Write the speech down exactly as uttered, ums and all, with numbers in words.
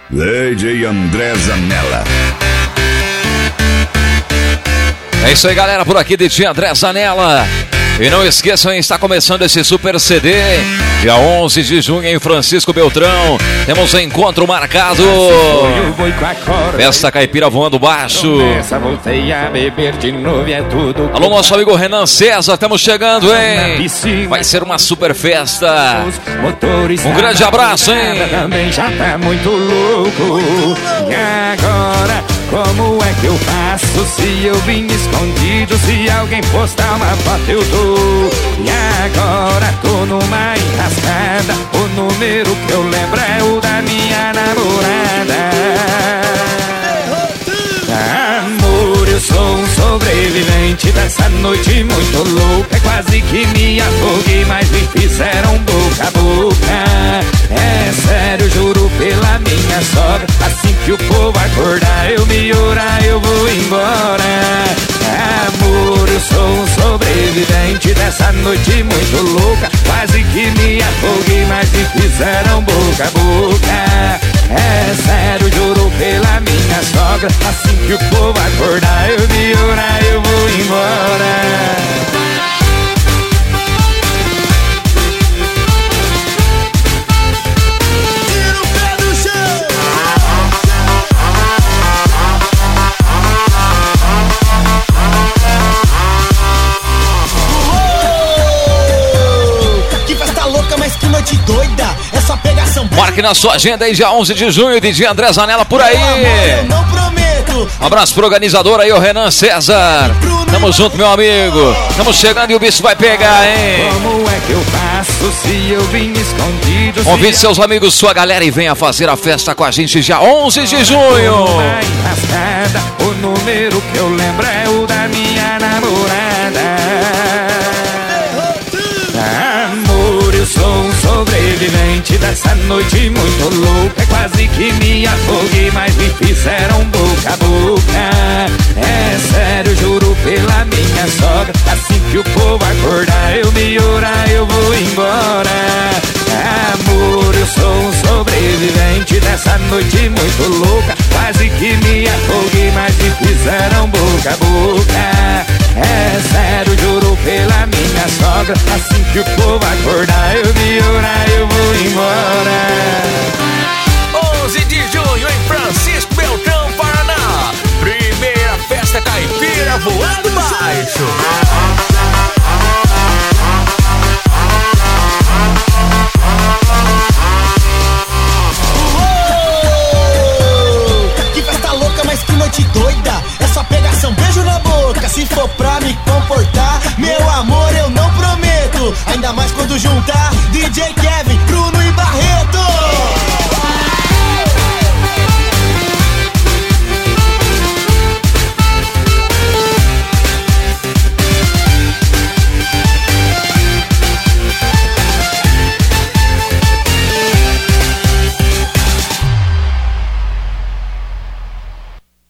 D J André Zanella. É isso aí, galera, por aqui D J André Zanella. E não esqueçam, hein, está começando esse super C D, dia onze de junho em Francisco Beltrão. Temos um encontro marcado. Festa Caipira voando baixo. Alô, nosso amigo Renan César, estamos chegando, hein? Vai ser uma super festa. Um grande abraço, hein? Também já tá muito louco. E agora, como é que eu faço se eu vim escondido? Se alguém postar uma foto eu tô. E agora tô numa enrascada. O número que eu lembro é o da minha namorada. Amor, eu sou um sobrevivente dessa noite muito louca. Quase que me afoguei, mas me fizeram boca a boca. É sério, juro pela minha sogra. Assim que o povo acordar, eu me orar, eu vou embora. Amor, eu sou um sobrevivente dessa noite muito louca. Quase que me afoguei, mas me fizeram boca a boca. É sério, juro pela minha sogra. Assim que o povo acordar, eu me orar, eu vou embora. Que noite doida, é só pegação. Marque na sua agenda aí, dia onze de junho, D J André Zanella por aí. Eu não prometo. Um abraço pro organizador aí, o Renan César. Tamo junto, meu amigo. Estamos chegando e o bicho vai pegar, hein? Como é que eu faço se eu vim escondido? Convide seus amigos, sua galera e venha fazer a festa com a gente dia onze de junho. O número que eu lembro é o da minha namorada. Amor, eu sou um sobrevivente dessa noite muito louca. Quase que me afoguei, mas me fizeram boca a boca. É sério, juro pela minha sogra. Assim que o povo acordar, eu me orar, eu vou embora. Amor, eu sou um sobrevivente dessa noite muito louca. Quase que me afoguei, mas me fizeram boca a boca. É sério, juro pela minha sogra. Assim que o povo acordar, eu me orar, eu vou embora. onze de junho em Francisco Beltrão, Paraná. Primeira festa caipira voando baixo. Que festa louca, mas que noite doida. É só pegação, beijo na boca. Se for pra me comportar, meu amor, eu não prometo. Ainda mais quando juntar